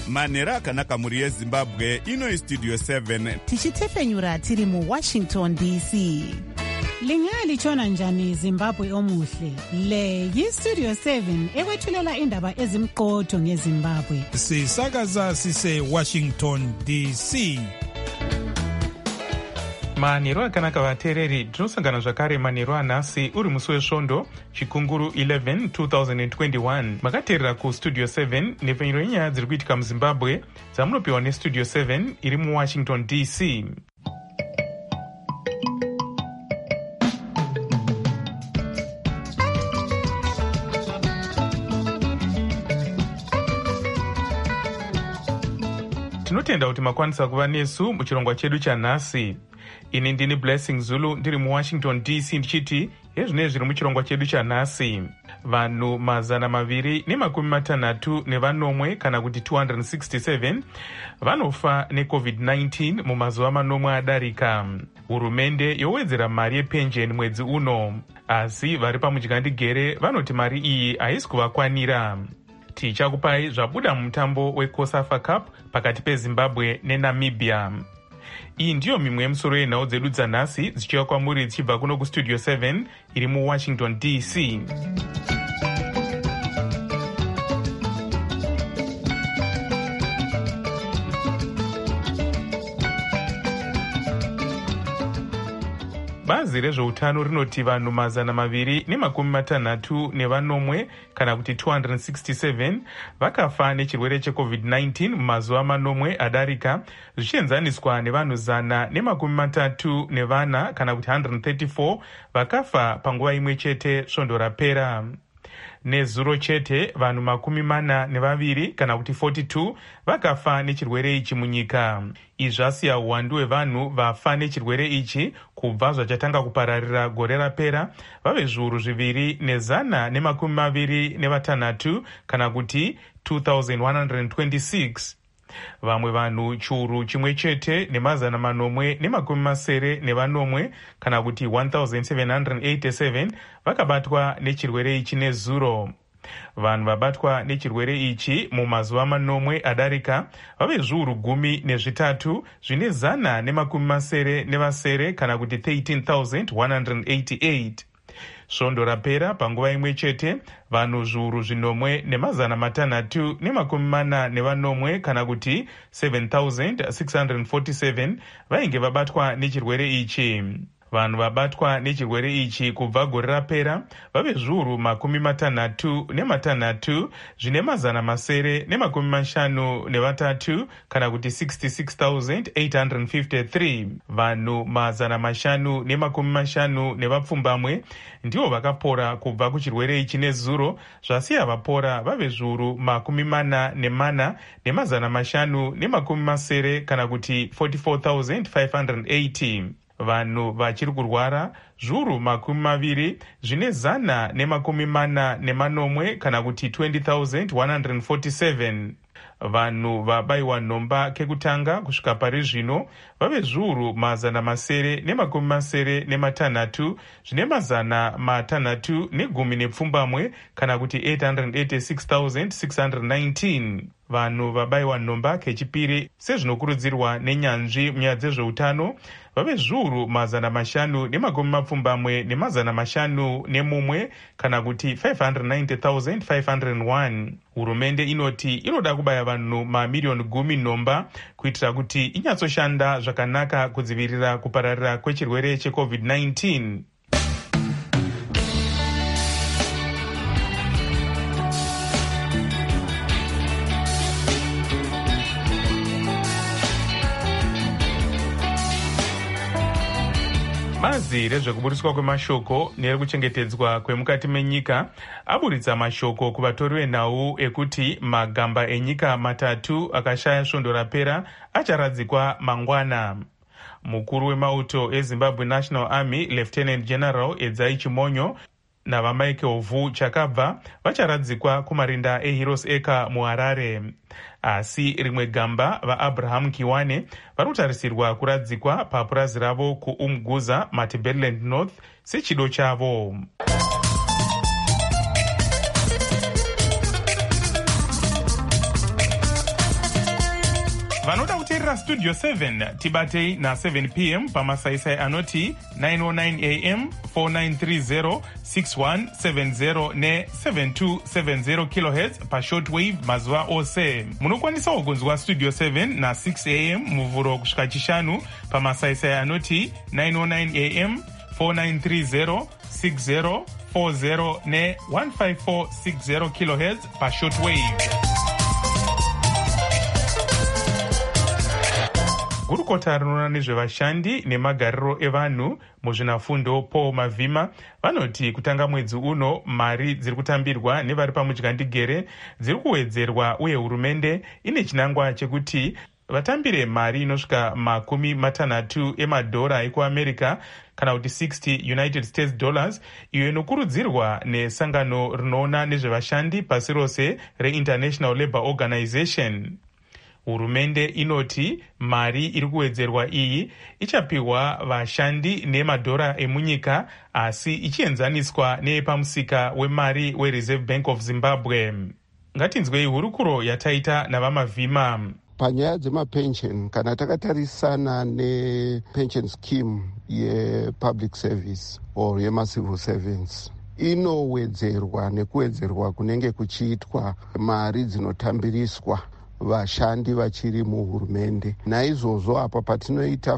manhero akanaka mhuri yezimbabwe. Ino istudio 7 tichitefenyura tiri muWashington DC. Lingalitshona njani Zimbabwe omuhle? Le yistudio 7 ekwethulela indaba ezimqotho ngeZimbabwe. Sisakaza sise Washington DC. Manhero akanaka vateereri, tinosangana zvakare manhero anhasi uri musi wesvondo chikunguru 11 2021. Makateerera kustudio 7 nhepfenyuro yenyaya dziri kuitika muZimbabwe dzamunopiwa nestudio 7 iri muWashington DC. Tinotenda kuti makwanisa kuva nesu muchirongwa chedu chanhasi. Ini ndini Blessing Zulu ndiri muWashington DC ndichiti hezvinezvi zviri muchirongwa chedu chanhasi. Vanhu 260 kana kuti 267 vanofa neCovid-19 mumazuva manomwe adarika. Hurumende yowedzera mari yepensheni mwedzi uno, asi vari pamudyandegere vanoti mari iyi haisi kuvakwanira. Tichakupai zvabuda mumutambo weCOSAFA Cup pakati peZimbabwe neNamibia. Iyi ndiyo mimwe yemusoro yenhau dzedu dzanhasi dzichiuya kwamuri dzichibva kuno kustudio 7 iri muWashington DC. Bazi rezveutano rinoti vanhu 264 kana kuti 267 vakafa nechirwere cheCovid-19 mumazuva manomwe adarika, zvichienzaniswa nevanhu 134 kana kuti 134 vakafa panguva imwe chete svondo rapera. Nezuro chete vanhu 42 kana kuti 42 vakafa nechirwere ichi munyika. Izvi zvasiya uwandu hwevanhu vafa nechirwere ichi kubva zvachatanga kupararira gore rapera vave zviuru 226 kana kuti 2126. Vamwe vanhu chiuru chimwe chete ne870 kana kuti 1787 vakabatwa nechirwere ichi nezuro. Vanhu vabatwa nechirwere ichi mumazuva manomwe adarika vave zviuru 13 zvine 170 kana kuti 13,188. Svondo rapera panguva imwe chete vanhu zviuru 6,640 kana kuti 7,647 vainge vabatwa nechirwere ichi. Vanhu vabatwa nechirwere ichi kubva gore rapera vave zviuru 66 zvine 953 kana kuti 66,853. Vanhu 550 nevapfumbamwe ndivo vakapora kubva kuchirwere ichi nezuro, zvasiya vapora vave zviuru 44 ne570 kana kuti 44,580. Vanhu vachiri kurwara zviuru 20 zvine 140 kana kuti 20,147. Vanhu vabayiwa nhomba kekutanga kusvika pari zvino vave zviuru 660 zvine 610 kana kuti 886,619. Vanhu vabayiwa nhomba kechipiri sezvinokurudzirwa nenyanzvi munyaya dzezveutano vave zviuru 571 kana kuti 590,501. Hurumende inoti inoda kubaya vanhu mamiliyoni 10 nhomba kuitira kuti inyatsoshanda zvakanaka kudzivirira kupararira kwechirwere cheCovid-19. Bazi rezvekuburiswa kwemashoko nerekuchengetedzwa kwemukati menyika aburitsa mashoko kuvatori venhau ekuti magamba enyika 3 akashaya svondo rapera acharadzikwa mangwana. Mukuru wemauto eZimbabwe National Army Lieutenant General Edzai Chimonyo navamaike Vhu Chakabva vacharadzikwa kumarinda eHeroes Acre muHarare. Asi rimwe gamba vaAbraham Kiwane varikutarisirwa kuradzikwa papurazi ravo kuUmguza, Matabeleland North sechido chavo. kana studio 7 tibatei na7 p.m. pamasaisai anoti 909 am 4930 6170 ne7270 kHz pashortwave mazuva ose. Munokwanisa kugunzwa studio 7 na 6 am muvhuro kusvika chishanu pamasaisai anoti 909 am 4930 6040 ne 15460 kHz pashortwave. Gurukota rinoona nezvevashandi nemagariro evanhu muzvinafundo Paul Mavhima vanoti kutanga mwedzi uno mari dziri kutambirwa nevari pamudyandigere dziri kuwedzerwa uye hurumende ine chinangwa chekuti vatambire mari inosvika $60 emadhora ekuamerica kana kuti 60 United States dollars, iyo inokurudzirwa nesangano rinoona nezvevashandi pasi rose reInternational Labour Organization. Hurumende inoti mari iri kuwedzerwa iyi ichapiwa vashandi nemadhora emunyika asi ichienzaniswa neyepamusika wemari weReserve Bank of Zimbabwe. Ngatinzwei hurukuro yataita navaMavhima. Panyaya dzemapension kana takatarisana nepension scheme yepublic service or yemacivil servants inowedzerwa nekuwedzerwa kunenge kuchiitwa mari dzinotambiriswa vashandi vachiri muhurumende. Naizvozvo apa patinoita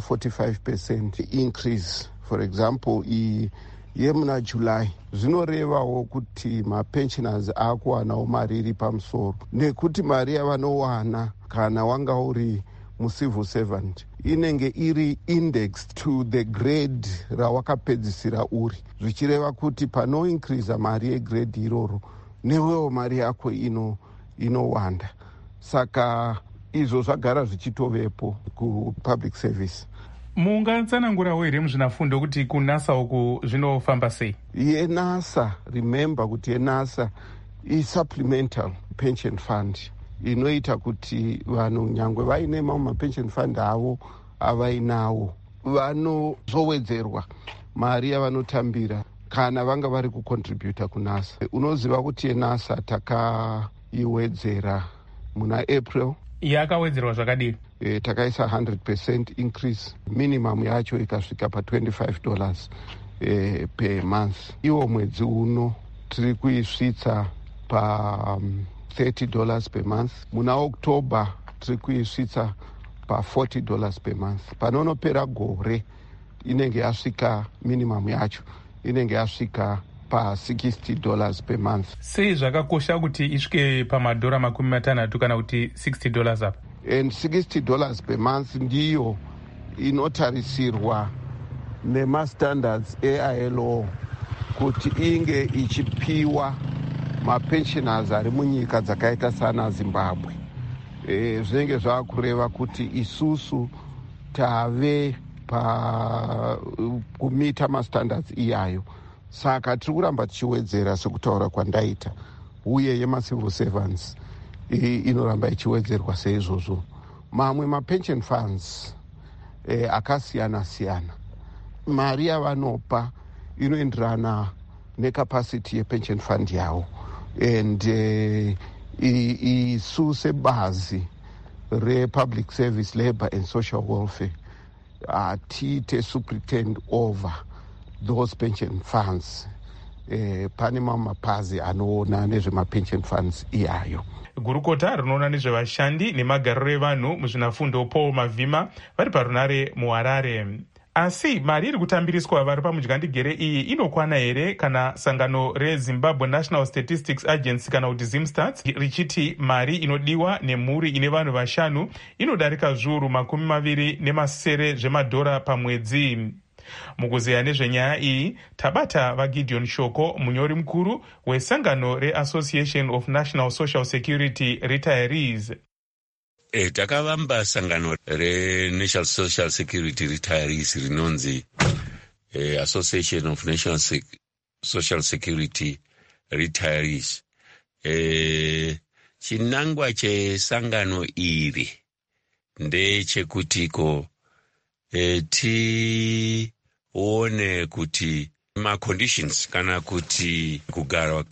45% increase, for example iyi yemuna July, zvinorevawo kuti mapensioners akuwanawo mari iri pamusoro, nekuti mari yavanowana kana wanga uri mucivil servant inenge iri indexed to the grade rawakapedzisira uri, zvichireva kuti pano increase mari yegrade iroro newewo mari yako inowanda. Saka izvo zvagara zvichitovepo kupublic service. Mungatsanangurawo here muzvinafundo kuti kunasa uku zvinofamba sei? YeNASA, remember kuti yeNASA supplemental pension fund inoita kuti vanhu nyangwe vaine mamwe mapension fund avo avainawo vanozowedzerwa mari yavanotambira kana vanga vari kucontributa kuNASA. Unoziva kuti yeNASA takaiwedzera muna April. Yakawedzerwa zvakadini? Takaisa 100% increase, minimum yacho ikasvika $25 per month. Iwo mwedzi uno tiri kuisvitsa pa $30 per month. Muna October tiri kuisvitsa pa $40 per month. Panonopera gore inenge yasvika minimum yacho inenge yasvika pa $60 per month. Sei zvakakosha kuti isvike pamadhora $60 kana kuti $60 apa? And $60 per month ndiyo inotarisirwa nemastandards eILO kuti inge ichipiwa mapensioners ari munyika dzakaita sana Zimbabwe. Zvinenge zvakureva kuti isusu tave kumita mastandards iyayo. Saka tiri kuramba tichiwedzera sekutaura kwandaita, uye yemacivil servants inoramba ichiwedzerwa seizvozvo. Mamwe mapension funds akasiyana-siyana, mari yavanopa inoenderana necapacity yepension fund yavo. And isu sebazi republic service labour and social welfare atiite superintend over those pension funds. Pane mapazi anoona nezvemapension funds iyayo. Gurukota rinoona nezvevashandi nemagariro evanhu muzvinafundo Paul Mavhima vari parunare muHarare. Asi mari iri kutambiriswa vari pamudyandigere iyi inokwana here kana sangano reZimbabwe National Statistics Agency kana kuti ZimStats richiti mari inodiwa nemhuri ine vanhu vashanu inodarika zviuru $20 zvemadhora pamwedzi. Mukuzeya nezvenyaya iyi tabata vaGideon Shoko, munyori mukuru wesangano reAssociation of National Social Security Retirees. Takavamba sangano reNational Social Security Retirees rinonzi Association of National Social Security Retirees. Chinangwa chesangano iri ndechekutiko tione kuti ma-conditions kana kuti kugarwa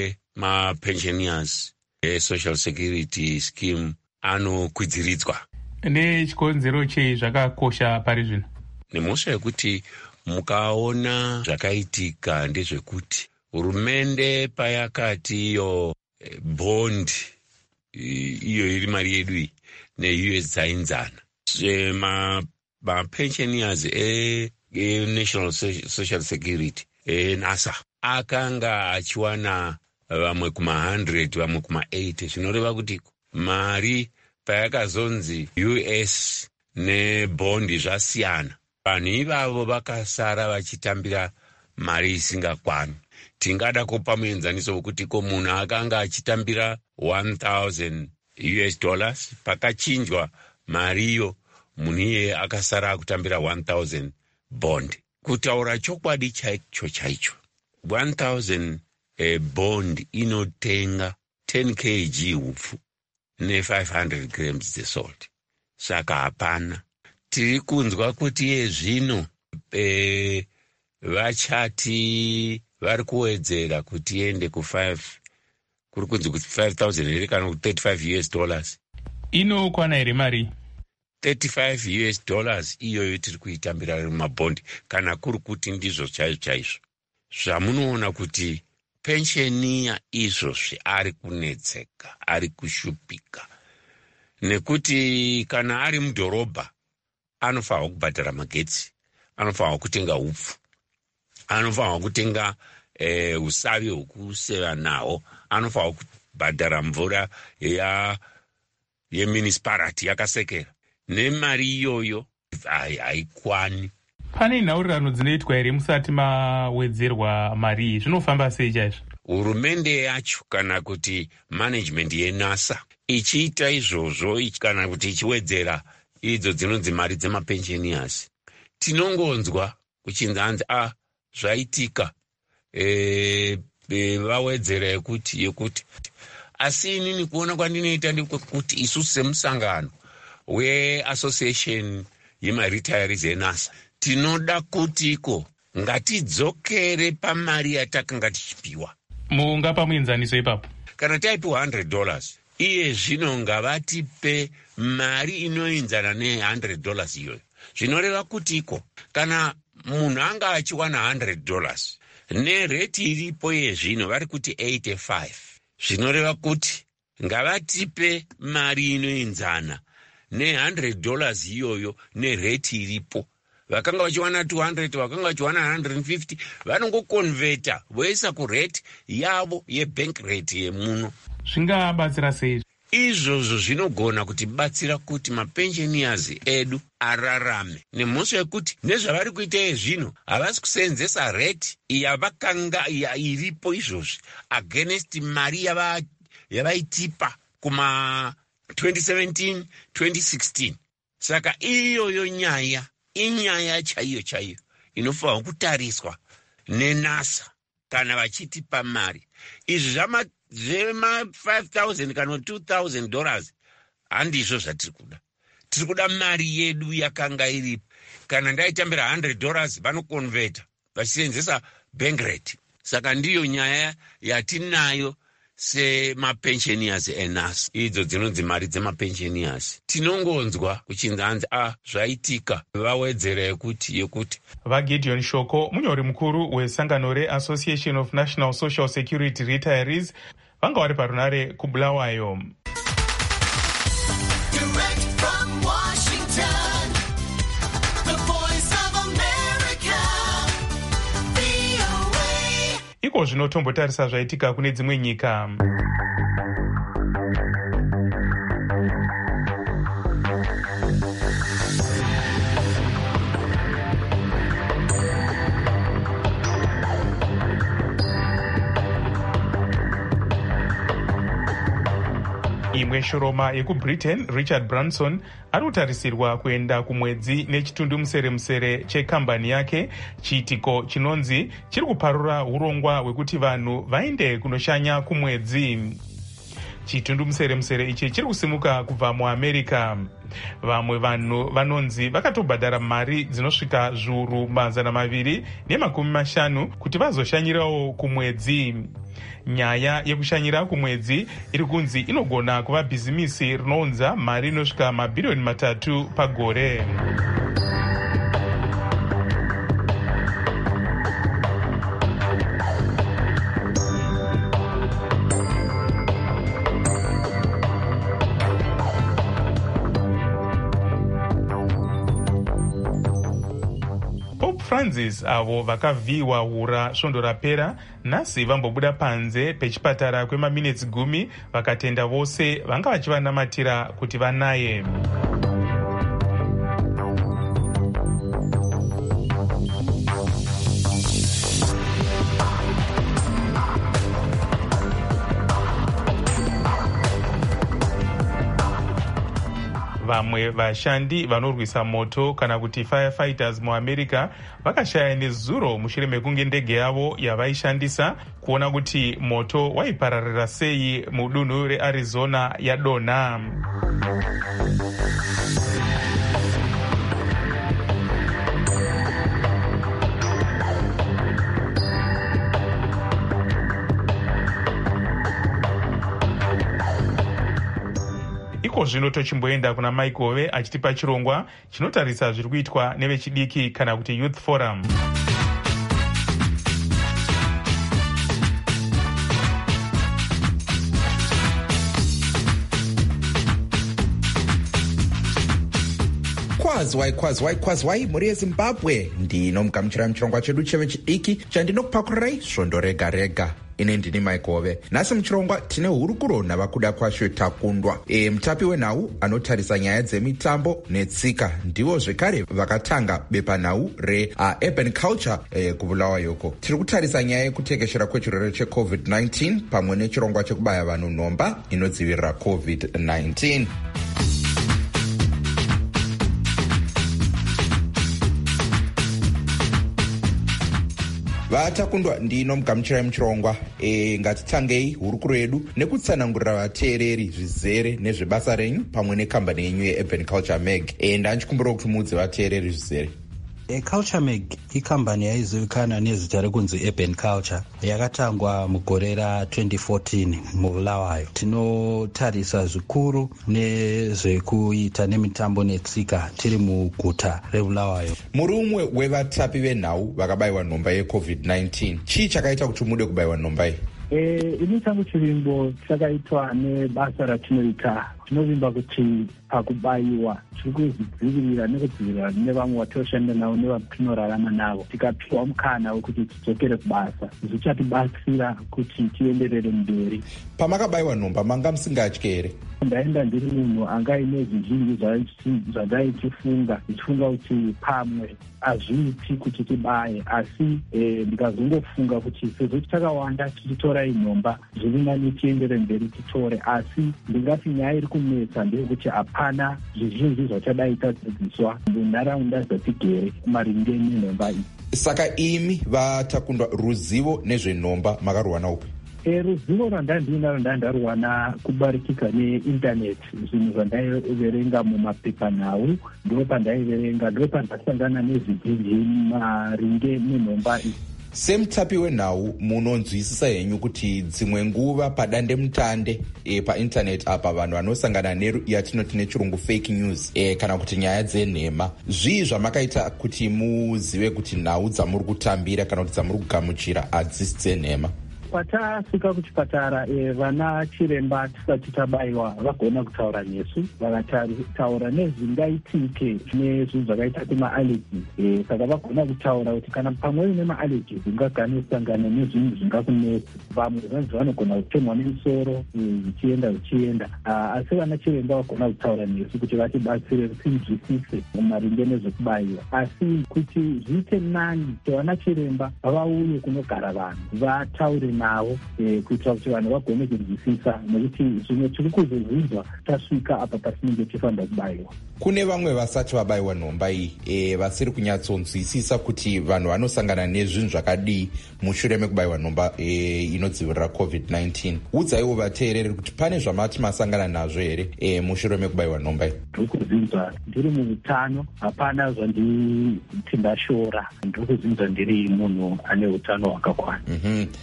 kwema-pensioners social security scheme anokwidziridzwa. Nechikonzero chei zvakakosha pari zvino? Nemhosva yekuti mukaona zvakaitika ndezvekuti hurumende payakati iyo bond iyo iri mari yedu iyi ne-US dzainzana mapensioners e-National Social Security NASA akanga achiwana vamwe kuma100 vamwe kuma80 zvinoreva kuti mari payakazonzi US nebondi zvasiyana, vanhu ivavo vakasara vachitambira mari isingakwani. Tingada kupa muenzaniso wekuti ko munhu akanga achitambira $1,000 pakachinjwa mariyo munhu iye akasara akutambira 1,000 bond. Kutaura chokwadi chaicho 1,000 bond inotenga 10 kg hupfu ne500 grams dzesalt. Saka hapana. Tiri kunzwa kuti yezvino vachati vari kuwedzera kuti ende ku5 kuri kunzi kuti 5,000 here kana kuti $35. Inokwana here mari $35 iyoyo tiri kuitambira mumabhondi kana kuri kuti ndizvo chaizvo. Zvamunoona kuti pensheni izvozvi ari kunetseka, ari kushupika, nekuti kana ari mudhorobha anofanwa kubhadhara magetsi, anofanwa kutenga hupfu, anofanwa kutenga usavi hwekuseva nawo, anofanwa kubhadhara mvura yemunicipality yakasekera. Nemari iyoyo haikwani. Pane nhaurirano dzinoitwa here musati mawedzerwa mari iyi? Zvinofamba sei chaizvo? Hurumende yacho kana kuti management yeNASA ichiita izvozvo kana kuti ichiwedzera idzo dzinonzi mari dzemapensioners, tinongonzwa kuchinzi zvaitika vawedzera yekuti asi inini kuona kwandinoita ndekuti isusu semusangano weassociation yemaretirees eNASA tinoda kutiko ngatidzokere pamari yatakanga tichipiwa. Mungapa muenzaniso ipapo? Kana taipiwa $100 iye zvino ngavatipe mari inoenzana ne$100 iyoyo. Zvinoreva kutiko kana munhu anga achiwana $100 nereti iripo yezvino vari kuti 85, zvinoreva kuti ngavatipe mari inoenzana ne$100 iyoyo nereti iripo. Vakanga vachiwana 200, vakanga vachiwana 150, vanongokonveta voisa kureti yavo yebank rate yemuno. Zvingabatsira sei? Izvozvo zvinogona kutibatsira kuti mapensioners edu ararame, nemhosva yekuti nezvavari kuita yezvino havasi kuseenzesa rate yavakanga iripo izvozvi against mari yavaitipa kuma 2017 2016. Saka iyoyo inyaya chaiyo inofanwa kutariswa neNASA kana vachitipa mari. Izvi zvema $5,000 kana $2,000 handizvo zvatiri kuda. Tiri kuda mari yedu yakanga iripo. Kana ndaitambira $100 vanokonveta vachiseenzesa bank rate. Saka ndiyo nyaya yatinayo semapensioners eNASA, idzo dzinonzi mari dzemapensioners. Tinongonzwa kuchinzi zvaitika vawedzera yekuti. VaGideon Shoko, munyori mukuru wesangano reAssociation of National Social Security Retirees, vanga vari parunare kuBulawayo. Iko zvinotombotarisa zvaitika kune dzimwe nyika. Imwe shoroma yekuBritain, Richard Branson, ari kutarisirwa kuenda kumwedzi nechitundumuseremusere chekambani yake, chiitiko chinonzi chiri kuparura urongwa hwekuti vanhu vaende kunoshanya kumwedzi. Chitundumuseremusere ichi chiri kusimuka kubva muAmerica. Vamwe vanhu vanonzi vakatobhadhara mari dzinosvika $250 kuti vazoshanyirawo kumwedzi. Nyaya yekushanyira kumwedzi iri kunzi inogona kuva bhizimisi rinounza mari inosvika mabhirioni 3 pagore. Francis avo vakavhiyiwa hura svondo rapera nhasi vambobuda panze pechipatara kwemaminitsi 10 vakatenda vose vanga vachivanamatira kuti vanaye. Vamwe vashandi vanorwisa moto kana kuti firefighters muAmerica vakashaya nezuro mushure mekunge ndege yavo yavaishandisa kuona kuti moto waipararira sei mudunhu reArizona yadonha. Zvino tochimboenda kuna Maikove achitipa chirongwa chinotarisa zviri kuitwa nevechidiki kana kuti Youth Forum. kwazwai mhuri yezimbabwe. Ndinomugamuchira muchirongwa chedu chevechidiki chandinokupakurai svondo rega rega. Ine ndini Maikove. Nhasi muchirongwa tine hurukuro navakuda kwasho takundwa. Mutapi wenhau anotarisa nyaya dzemitambo netsika ndivo zvekare vakatanga bepanhau reurban culture kuBulawayo. Tiri kutarisa nyaya yekutekeshera kwechirwere cheCovid-19 pamwe nechirongwa chekubaya vanhu nhomba inodzivirira COVID-19. Vatakundwa ndinomugamuchirai muchirongwa. Ngatitangei hurukuro yedu nekutsanangurira vateereri zvizere nezvebasa renyu pamwe nekambani yenyu yeurban culture mag. Ndanchikumbira kuti muudze vateereri zvizere. Culture Mag ikambani yaizivikana nezita rekunzi Urban Culture yakatangwa mugore ra2014 muBulawayo. Tinotarisa zvikuru nezvekuita nemitambo netsika tiri muguta reBulawayo. Muri umwe wevatapi venhau vakabayiwa nhomba yeCovid-19. Chii chakaita kuti mude kubayiwa nhomba iyi? Ini changu chirimbo chakaitwa nebasa ratinoita. Tinovimba kuti pakubayiwa tiri kuzvidzivirira nekudzivirira nevamwe vatoshanda navo nevatinorarama navo. Tikapiwa mukana wekuti tidzokere kubasa zvichatibatsira kuti tienderere mberi. Pamakabayiwa nhomba manga musingatyi here? Ndaenda ndiri munhu anga aine zvizhinji zvandaichifunga kuti pamwe hazviiti kuti tibaye, asi ndikazongofunga kuti sezvo takawanda tichitorai nhomba zviri nani tiendere mberi titore, asi ndingati nyaya iri kunetsa ndeyekuti hapana zvizhinji zvachadai tadzidziswa munharaunda dzatigere maringe nenhomba iyi. Saka imi vatakundwa ruzivo nezvenhomba makarwana upi? Ruzivo rwandandinaro ndandaruwana kubarikika neindaneti. Zvinhu zvandaiverenga mumapepanhau ndo pandaiverenga, ndo pandasangana nezvizhinji maringe nenhomba iyi. Semutapi wenhau munonzwisisa henyu kuti dzimwe nguva padande mutande paintaneti apa vanhu vanosangana yatinoti nechirungu fake news kana kuti nyaya dzenhema. Zvii zvamakaita kuti muzive kuti nhau dzamuri kutambira kana kuti dzamuri kugamuchira hadzisi dzenhema? Patasvika kuchipatara vana chiremba tisati tabayiwa vagona kutaura nesu, vakataura nezvingaitike nezvinhu zvakaita semaallergies. Saka vagona kutaura kuti kana pamwe une maallergies ungaganisangana nezvinhu zvingakunetsa. Vamwe vanzi vanogona kutemwa nemusoro zvichienda, asi vana chiremba vagona kutaura nesu kuti vatibatsire tinzwisise maringe nezvekubayiwa. Asi kuti zviite nani vana chiremba vauye kunogara vanhu vataure navo kuitira kuti vanhu vagone kunzwisisa, nekuti zvimwe tiri kuzozvidzwa tasvika apa patinenge tifanira kubayiwa. Kune vamwe vasati vabayiwa nhomba iyi vasiri kunyatsonzwisisa kuti vanhu vanosangana nezvinhu zvakadii mushure mekubayiwa nhomba inodzivirira COVID-19. Udzaiwo vateereri kuti pane zvamati masangana nazvo here mushure mekubayiwa nhomba iyi? Ndiri kuzvinzwa ndiri muutano, hapana zvanditi ndashora. Ndiri kuzvinzwa ndiri munhu ane utano hwakakwana. Aiwa,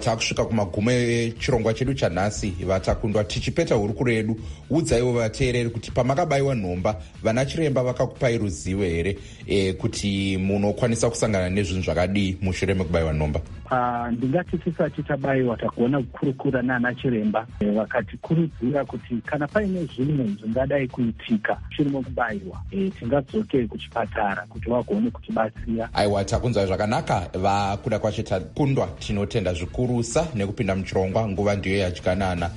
takusvika kumagumo echirongwa chedu chanhasi. Vatakundwa tichipeta hurukuro yedu, udzaiwo vateereri kuti pamakabayiwa nhomba vana chiremba vakakupai ruzivo here kuti munokwanisa kusangana nezvinhu zvakadii mushure mekubayiwa nhomba? Ndingati tisati tabayiwa tagona kukurukura nana chiremba vakatikurudzira kuti kana paine zvimwe zvingadai kuitika mushure mekubayiwa tingadzoke kuchipatara kuti vagone kutibatsira. Aiwa, takunzwa zvakanaka. Vakuda kwacho takundwa tinotenda zvikurusa nekupinda muchirongwa. Nguva ndiyo yadyanana.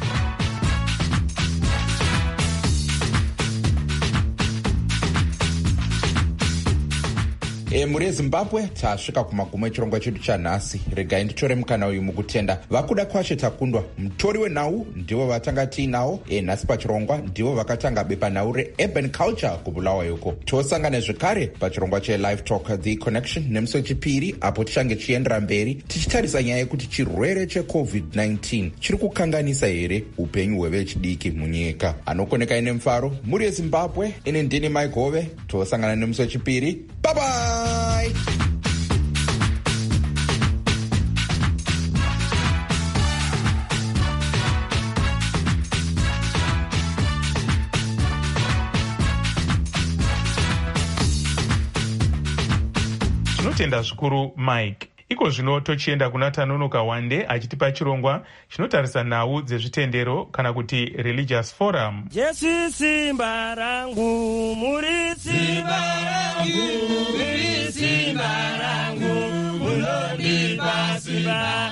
Muri yeZimbabwe tasvika kumagumo echirongwa chedu chanhasi. Regai nditore mukana uyu mukutenda vakuda kwashe takundwa. Mutori wenhau ndivo vatanga tiinawo nhasi pachirongwa, ndivo vakatanga bepanhau reurban culture kuBulawayo. Tosangana zvekare pachirongwa chelive talk the connection nemusi wechipiri, apo tichange chiendera mberi tichitarisa nyaya yekuti chirwere cheCovid-19 chiri kukanganisa here upenyu hwevechidiki munyika. Anokoneka ine mufaro muri yeZimbabwe, ine ndini Maigove. Tosangana nemusi wechipiri. Bye bye. Tinotenda zvikuru Mike. Iko zvino tochienda kuna Tanonoka Wande achitipa chirongwa chinotarisa nhau dzezvitendero kana kuti religious forum. Jesu simba rangu, muri simba rangu, muri simba rangu, munondipa simba.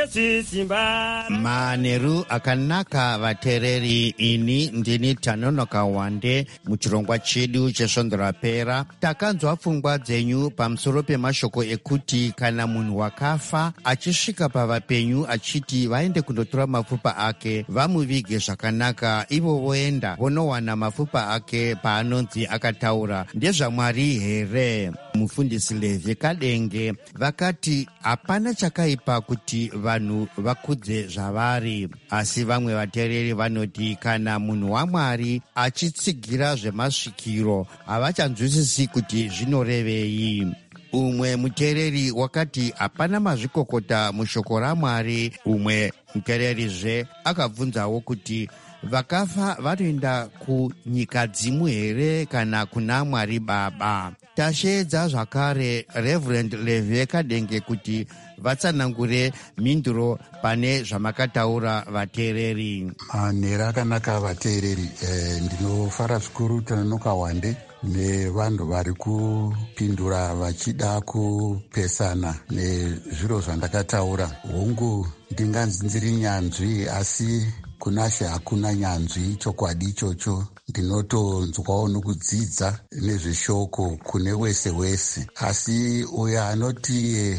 Maneru akanaka vateereri, ini ndini Tanonoka Wande. Muchirongwa chedu chesvondo rapera takanzwa pfungwa dzenyu pamusoro pemashoko ekuti kana munhu wakafa achisvika pavapenyu achiti vaende kundotora mapfupa ake vamuvige zvakanaka, ivo voenda vonowana mapfupa ake paanonzi akataura. NdezvaMwari here? Mufundisi Levi Kadenge vakati hapana chakaipa kuti vanhu vakudze zvavari, asi vamwe vateereri vanoti kana munhu waMwari achitsigira zvemasvikiro havachanzwisisi kuti zvinorevei. Umwe muteereri wakati hapana mazvikokota mushoko raMwari. Umwe muteererizve akabvunzawo kuti vakafa vanoenda kunyika dzimwe here kana kuna Mwari Baba. Tasheedza zvakare Reverend Levi Kadenge kuti vatsanangure mhinduro pane zvamakataura vateereri. Manhero akanaka vateereri. Ndinofara zvikuru Tanonoka Wande nevanhu vari kupindura vachida kupesana nezviro zvandakataura. Hongu ndinganzi ndiri nyanzvi, asi kunashe hakuna nyanzvi. Chokwadi ichocho ndinotonzwawo nokudzidza nezveshoko kune wese wese, asi uyo anoti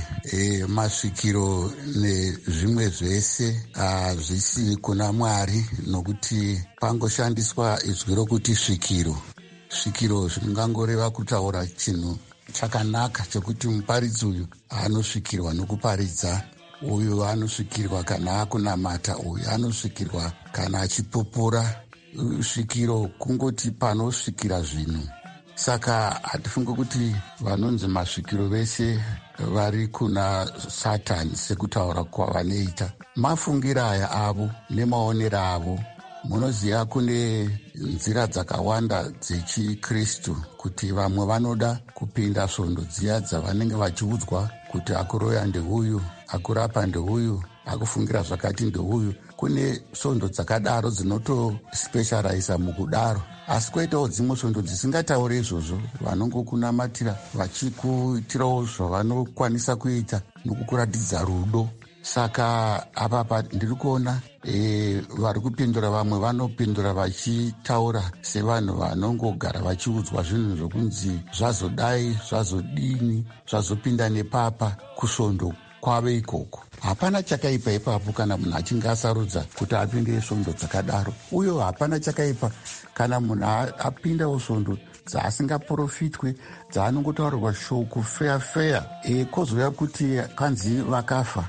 masvikiro nezvimwe zvese hazvisi kuna Mwari, nokuti pangoshandiswa izwi rokuti svikiro. Svikiro zvingangoreva kutaura chinhu chakanaka chekuti muparidzi uyu anosvikirwa nokuparidza, uyu anosvikirwa kana akunamata, uyu anosvikirwa kana achipupura. Svikiro kungoti panosvikira zvinhu. Saka hatifunge kuti vanonzi masvikiro vese vari kuna Satani sekutaura kwavanoita. Mafungira aya avo nemaonero avo. Munoziva kune nzira dzakawanda dzechikristu, kuti vamwe vanoda kupinda svondo dziya dzavanenge vachiudzwa kuti akuroya ndeuyu, akurapa ndeuyu, akufungira zvakati ndeuyu. Kune svondo dzakadaro dzinotospecializa mukudaro, asi kwoitawo dzimwe svondo dzisingatauri izvozvo, vanongokunamatira vachikuitirawo zvavanokwanisa kuita nokukuratidza rudo. Saka apapa ndiri kuona vari kupindura, vamwe vanopindura vachitaura sevanhu vanongogara vachiudzwa zvinhu zvokunzi zvazodai, zvazodini, zvazopinda nepapa kusvondo kwave ikoko. Hapana chakaipa ipapo kana munhu achinge asarudza kuti apinde svondo dzakadaro. Uye hapana chakaipa kana munhu apindawo svondo dzaasingaprofitwe, dzaanongotaurirwa shoko feya. Kozouya kuti kanzi vakafa.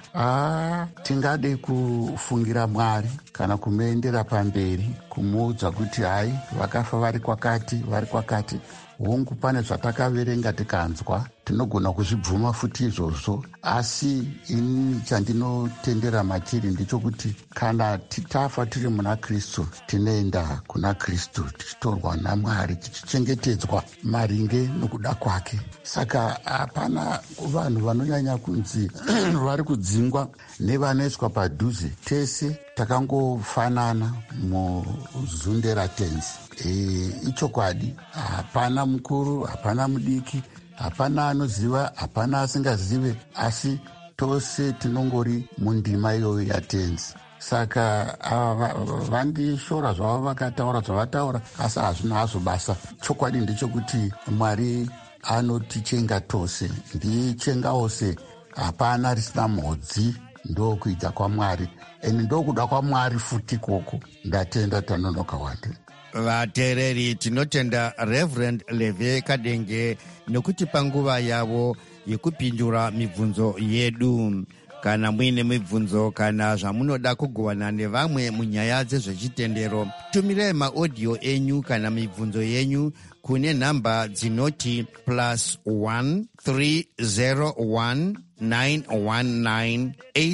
Tingade kufungira Mwari kana kumuendera pamberi, kumuudza kuti hai vakafa vari kwakati, vari kwakati. Hongu pane zvatakaverenga tikanzwa tinogona kuzvibvuma futi izvozvo, asi ini chandinotendera matiri ndechokuti kana tafa tiri muna Kristu tinoenda kuna Kristu tichitorwa naMwari tichichengetedzwa maringe nokuda kwake. Saka hapana vanhu vanonyanya kunzi vari kudzingwa nevanoiswa padhuze, tese takangofanana muzunde ratenzi. Ichokwadi, hapana mukuru, hapana mudiki, hapana anoziva, hapana asingazive, asi tose tinongori mundima iyoyo yatenzi. Saka vandishora zvavo vakataura zvavataura, asi hazvina hazvo basa. Chokwadi ndechekuti Mwari anotichenga tose, ndichenga ose, hapana risina mhodzi. Ndokuita kwaMwari, eni ndokuda kwaMwari futi koko. Ndatenda Tanonoka Wande. Vateereri, tinotenda Reverend Leve Kadenge nokuti panguva yavo yekupindura mibvunzo yedu. Kana muine mibvunzo kana zvamunoda kugovana nevamwe munyaya dzezvechitendero, tumirei maaudio enyu kana mibvunzo yenyu kune nhamba dzinoti +1 301 919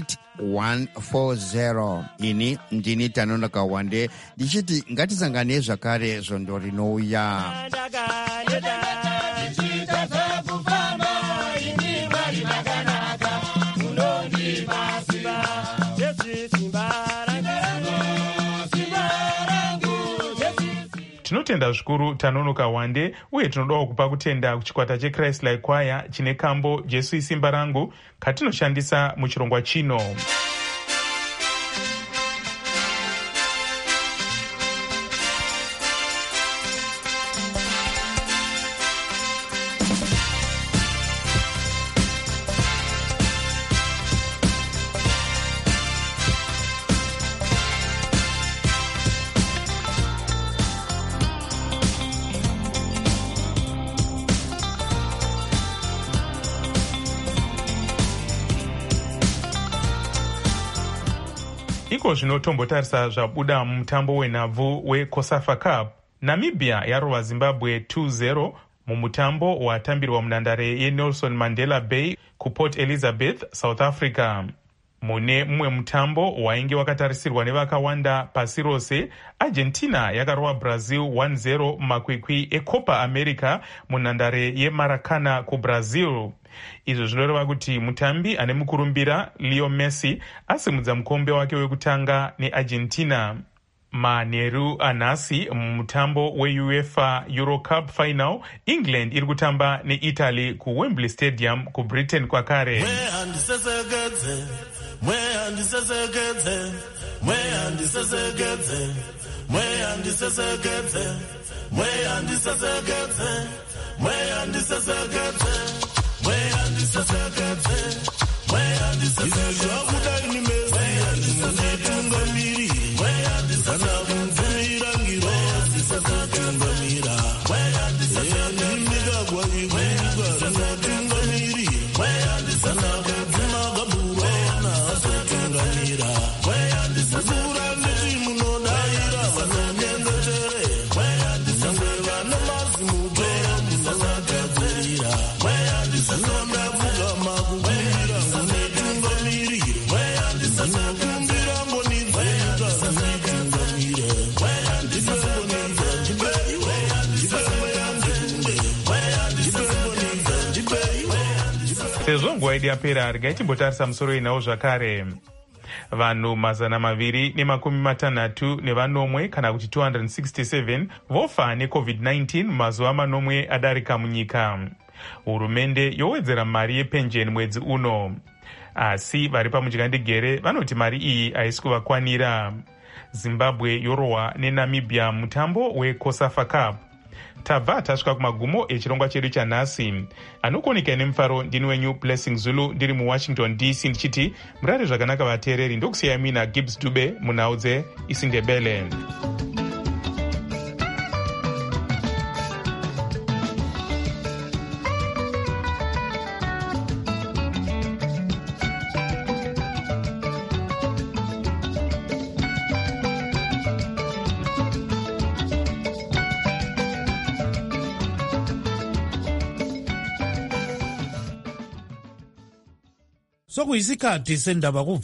8140. Ini ndini Tanonoka Wande ndichiti ngatisangane zvakare zvondo rinouya. Tinotenda zvikuru Tanonoka Wande, uye tinodawo kupa kutenda kuchikwata cheChrist Like Choir chine kambo Jesu isimba rangu katinoshandisa muchirongwa chino. Iko zvinotombotarisa zvabuda mutambo wenhabvu weCOSAFA Cup. Namibia yarova Zimbabwe 2-0 mumutambo watambirwa munhandare yeNelson Mandela Bay kuPort Elizabeth, South Africa. Mune mumwe mutambo wainge wakatarisirwa nevakawanda pasi rose, Argentina yakarova Brazil 1-0 mumakwikwi eCopa America munhandare yeMaracanã kuBrazil. Izvo zvinoreva kuti mutambi ane mukurumbira Leo Messi asimudza mukombe wake wekutanga neArgentina. Manheru anhasi mumutambo weUEFA Eurocup final, England iri kutamba neItaly kuWembley Stadium kuBritain kwakare. Sezvo nguva yedu yapera, regai timbotarisa musoro inawo zvakare. Vanhu 260 nevanomwe kana kuti 267 vofa neCovid-19 mazuva manomwe adarika munyika. Hurumende yowedzera mari yepenjeni mwedzi uno, asi vari pamunjandigere vanoti mari iyi haisi kuvakwanira. Zimbabwe yorohwa neNamibia mutambo weCOSAFA Cup. Tabva tasvika kumagumo echirongwa chedu chanhasi. Anokuoneka nemufaro ndini wenyu Blessing Zulu ndiri muWashington DC ndichiti murare zvakanaka vateereri. Ndokusiyai mina Gibbs Dube munhau dzeIsindebele. sokuyisikhathi sendaba